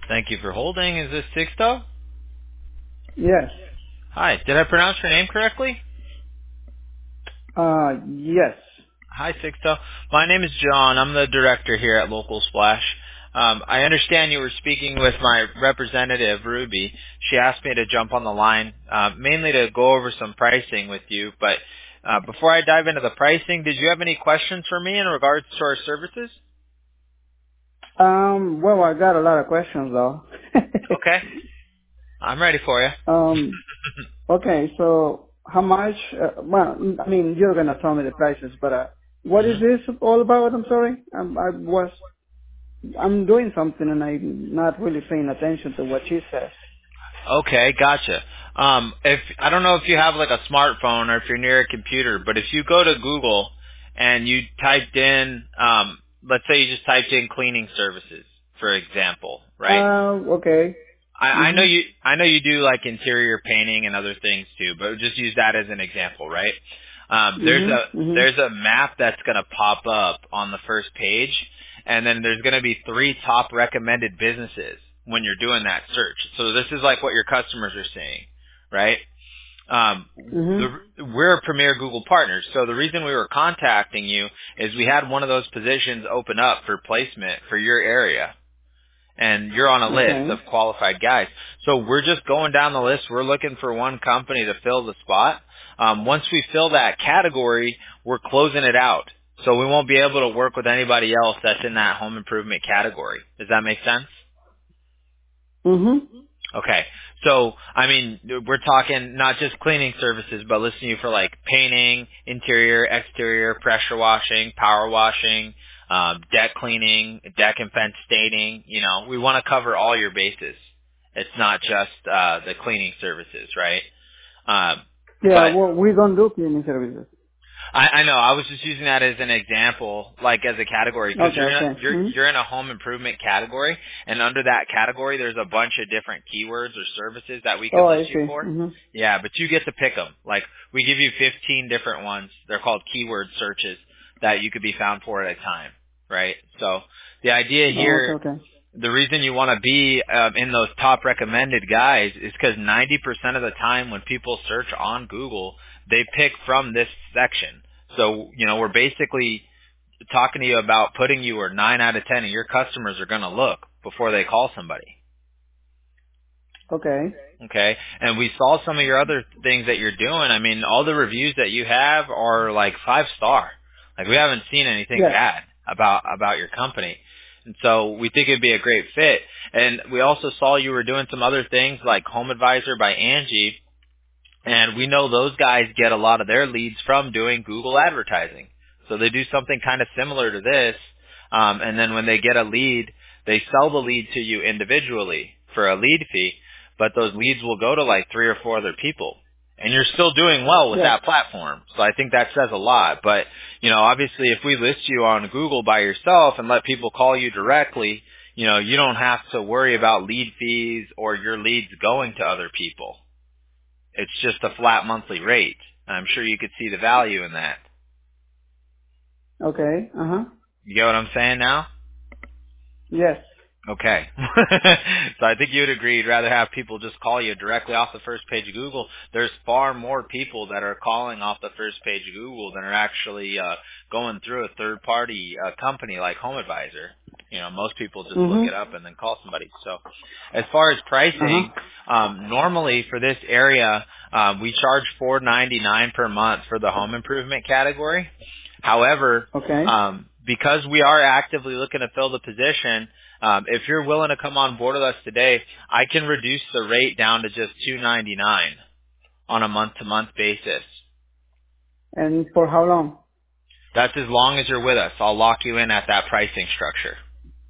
Thank you for holding. Is this Sixto? Yes. Hi. Did I pronounce your name correctly? Yes. Hi, Sixto. My name is John. I'm the director here at Local Splash. I understand you were speaking with my representative, Ruby. She asked me to jump on the line, mainly to go over some pricing with you. But before I dive into the pricing, did you have any questions for me in regards to our services? Well, I got a lot of questions though. Okay. I'm ready for you. Okay, so how much, well, I mean, you're gonna tell me the prices, but, what is this all about? I'm sorry. I'm doing something and I'm not really paying attention to what she says. Okay, gotcha. If I don't know if you have like a smartphone or if you're near a computer, but if you go to Google and you typed in, let's say you just typed in cleaning services, for example, right? Okay. I know you do like interior painting and other things too, but just use that as an example, right? There's a map that's going to pop up on the first page, and then there's going to be 3 top recommended businesses when you're doing that search. So this is like what your customers are seeing, right? We're a premier Google partner, so the reason we were contacting you is we had one of those positions open up for placement for your area. And you're on a list of qualified guys. So we're just going down the list. We're looking for one company to fill the spot. Once we fill that category, we're closing it out. So we won't be able to work with anybody else that's in that home improvement category. Does that make sense? Okay. So, I mean, we're talking not just cleaning services, but listening to you for like painting, interior, exterior, pressure washing, power washing, deck cleaning, deck and fence staining. You know, we want to cover all your bases. It's not just the cleaning services, right? Well, we don't do cleaning services. I know. I was just using that as an example, like as a category, because you're in a home improvement category, and under that category, there's a bunch of different keywords or services that we can list you for. Yeah, but you get to pick them. Like we give you 15 different ones. They're called keyword searches that you could be found for at a time, right? So the idea here, the reason you want to be in those top recommended guys is because 90% of the time when people search on Google, they pick from this section. So, you know, we're basically talking to you about putting you where 9 out of 10 of your customers are going to look before they call somebody. Okay. And we saw some of your other things that you're doing. I mean, all the reviews that you have are like 5-star. Like we haven't seen anything bad about your company. And so we think it'd be a great fit. And we also saw you were doing some other things like Home Advisor by Angie. And we know those guys get a lot of their leads from doing Google advertising. So they do something kind of similar to this. And then when they get a lead, they sell the lead to you individually for a lead fee. But those leads will go to like 3 or 4 other people. And you're still doing well with that platform. So I think that says a lot. But, you know, obviously if we list you on Google by yourself and let people call you directly, you know, you don't have to worry about lead fees or your leads going to other people. It's just a flat monthly rate. I'm sure you could see the value in that. You get what I'm saying now? Yes. Okay. So I think you would agree you'd rather have people just call you directly off the first page of Google. There's far more people that are calling off the first page of Google than are actually going through a third-party company like Home Advisor. You know, most people just look it up and then call somebody. So as far as pricing, normally for this area, we charge $4.99 per month for the home improvement category. However, because we are actively looking to fill the position, if you're willing to come on board with us today, I can reduce the rate down to just $2.99 on a month-to-month basis. And for how long? That's as long as you're with us. I'll lock you in at that pricing structure.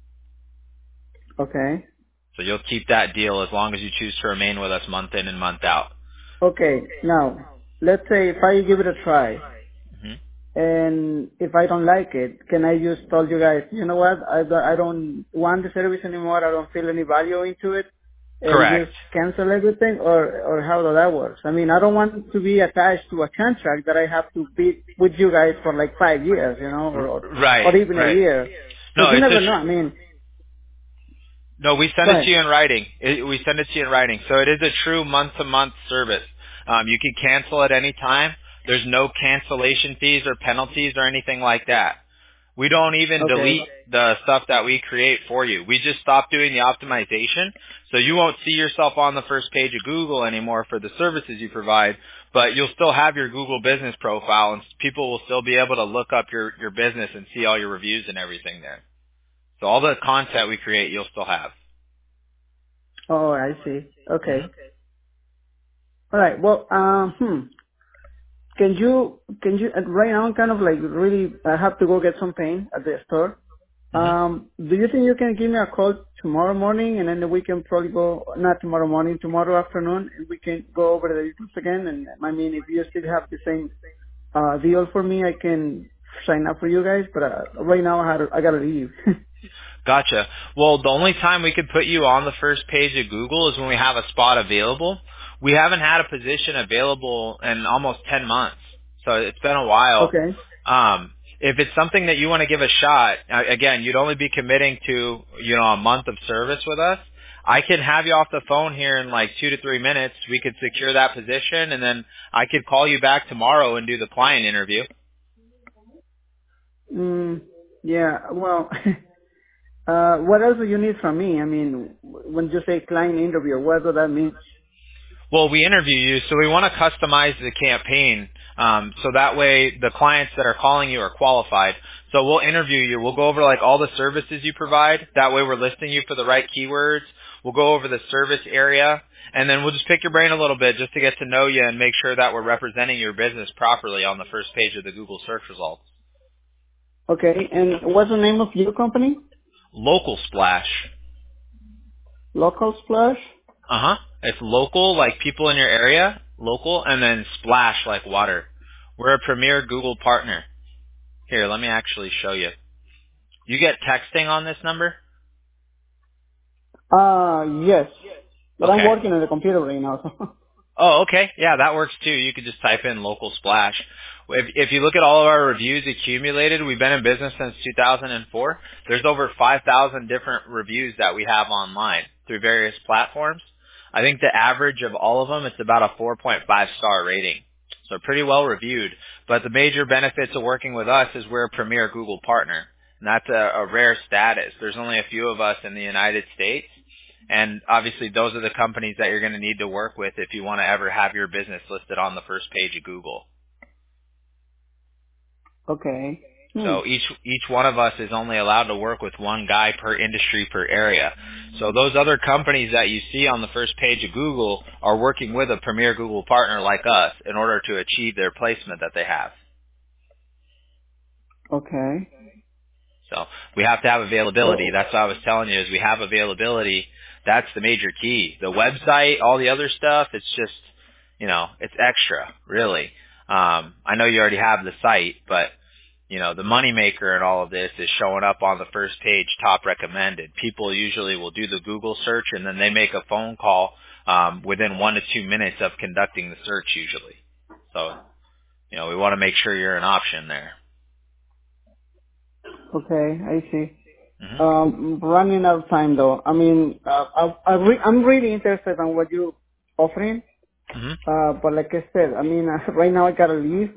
Okay. So you'll keep that deal as long as you choose to remain with us month in and month out. Okay. Now, let's say if I give it a try, and if I don't like it, can I just tell you guys, you know what, I don't want the service anymore, I don't feel any value into it, and just cancel everything, or how does that work? I mean, I don't want to be attached to a contract that I have to be with you guys for like 5 years, you know, or even a year. No, you never know. I mean, No, we send Go it to ahead. you in writing. We send it to you in writing. So it is a true month-to-month service. You can cancel at any time. There's no cancellation fees or penalties or anything like that. We don't even Okay. delete the stuff that we create for you. We just stop doing the optimization. So you won't see yourself on the first page of Google anymore for the services you provide, but you'll still have your Google business profile and people will still be able to look up your business and see all your reviews and everything there. So all the content we create, you'll still have. Oh, I see. Mhm. Okay. All right. Well, can you, right now I'm kind of like really, I have to go get some paint at the store. Mhm. Do you think you can give me a call tomorrow morning and then we can probably go, not tomorrow morning, tomorrow afternoon, and we can go over the details again? And I mean, if you still have the same, deal for me, I can sign up for you guys, but, right now I gotta leave. Gotcha. Well, the only time we could put you on the first page of Google is when we have a spot available. We haven't had a position available in almost 10 months, so it's been a while. Okay. If it's something that you want to give a shot, again, you'd only be committing to, a month of service with us. I can have you off the phone here in like 2 to 3 minutes. We could secure that position, and then I could call you back tomorrow and do the client interview. Yeah, well, what else do you need from me? I mean, when you say client interview, what does that mean? Well, we interview you, so we want to customize the campaign, so that way the clients that are calling you are qualified. So we'll interview you. We'll go over like all the services you provide. That way we're listing you for the right keywords. We'll go over the service area, and then we'll just pick your brain a little bit just to get to know you and make sure that we're representing your business properly on the first page of the Google search results. Okay, and what's the name of your company? Local Splash. Local Splash? Uh-huh. It's local, like people in your area, local, and then Splash, like water. We're a premier Google partner. Here, let me actually show you. You get texting on this number? Yes. But I'm Okay. working on the computer right now. So. Oh, okay. Yeah, that works too. You could just type in local splash. If you look at all of our reviews accumulated, we've been in business since 2004. There's over 5,000 different reviews that we have online through various platforms. I think the average of all of them, it's about a 4.5 star rating. So pretty well reviewed. But the major benefits of working with us is we're a premier Google partner. And that's a rare status. There's only a few of us in the United States. And obviously those are the companies that you're going to need to work with if you want to ever have your business listed on the first page of Google. Okay. So each one of us is only allowed to work with one guy per industry per area. So those other companies that you see on the first page of Google are working with a premier Google partner like us in order to achieve their placement that they have. Okay. So we have to have availability. That's what I was telling you is we have availability. That's the major key. The website, all the other stuff, it's just, it's extra, really. I know you already have the site, but, the moneymaker in all of this is showing up on the first page, top recommended. People usually will do the Google search and then they make a phone call within 1 to 2 minutes of conducting the search usually. So, we want to make sure you're an option there. Okay, I see. Mm-hmm. Running out of time though. I mean, I'm really interested in what you're offering. Mm-hmm. But like I said, I mean, right now I gotta leave.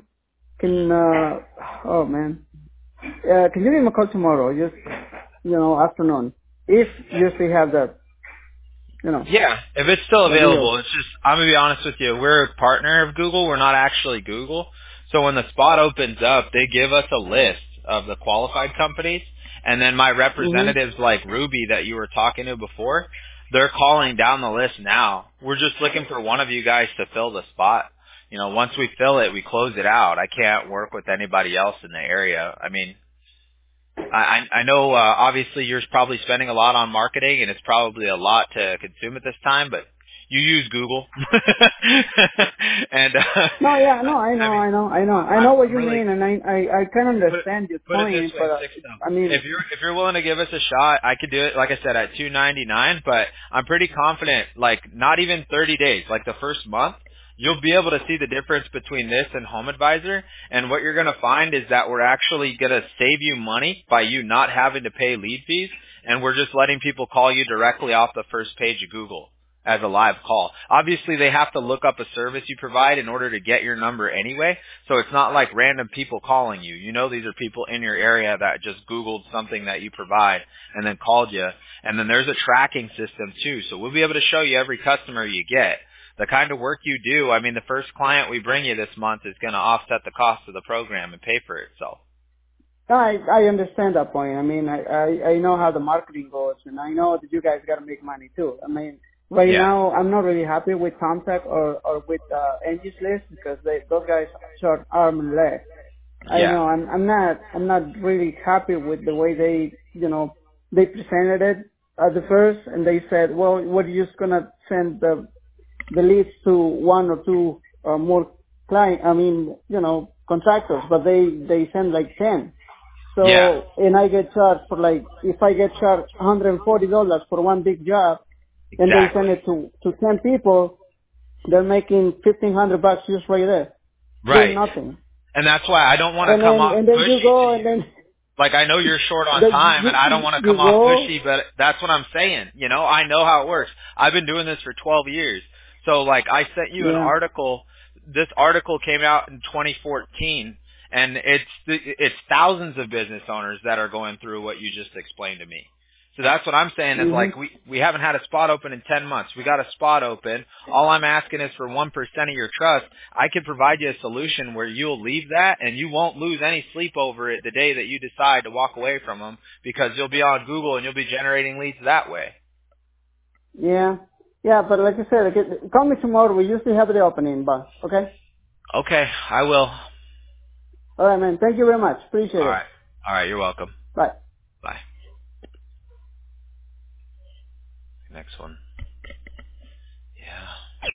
Oh man. Can you give me a call tomorrow? Just, afternoon. If you still have that, Yeah, if it's still the deal. available, it's just, I'm going to be honest with you, we're a partner of Google, we're not actually Google. So when the spot opens up, they give us a list of the qualified companies, and then my Mm-hmm. representatives like Ruby that you were talking to before, they're calling down the list now. We're just looking for one of you guys to fill the spot. Once we fill it, we close it out. I can't work with anybody else in the area. I mean, I know obviously you're probably spending a lot on marketing and it's probably a lot to consume at this time, but you use Google. And No, yeah, no, I know, I mean, I know what I'm you really mean, and I can understand your put it this point, way, but Sixto. I mean, If you're willing to give us a shot, I could do it like I said at $2.99, but I'm pretty confident like not even 30 days, like the first month, you'll be able to see the difference between this and Home Advisor. And what you're going to find is that we're actually going to save you money by you not having to pay lead fees. And we're just letting people call you directly off the first page of Google as a live call. Obviously, they have to look up a service you provide in order to get your number anyway. So it's not like random people calling you. You know, these are people in your area that just Googled something that you provide and then called you. And then there's a tracking system too. So we'll be able to show you every customer you get. The kind of work you do, I mean, the first client we bring you this month is going to offset the cost of the program and pay for itself. I understand that point. I mean, I know how the marketing goes, and I know that you guys got to make money too. I mean, right now I'm not really happy with Thumbtack or with Angie's List because those guys short arm and leg. I know I'm not really happy with the way they presented it at the first, and they said, well, we're just gonna send the leads to one or two more contractors, but they send like 10. So, and I get charged for if I get charged $140 for one big job, and they send it to 10 people, they're making $1,500 just right there. Right. Doing nothing. And that's why I don't want to come off pushy. And then you go and then... Like, I know you're short on time, and I don't want to come off pushy, but that's what I'm saying. You know, I know how it works. I've been doing this for 12 years. So, like, I sent you an article. This article came out in 2014. And it's thousands of business owners that are going through what you just explained to me. So that's what I'm saying is like we haven't had a spot open in 10 months. We got a spot open. All I'm asking is for 1% of your trust. I can provide you a solution where you'll leave that and you won't lose any sleep over it the day that you decide to walk away from them because you'll be on Google and you'll be generating leads that way. Yeah, but like I said, call me tomorrow. We usually have the opening, but okay? Okay, I will. All right, man. Thank you very much. Appreciate it. All right. You're welcome. Bye. Bye. Next one. Yeah.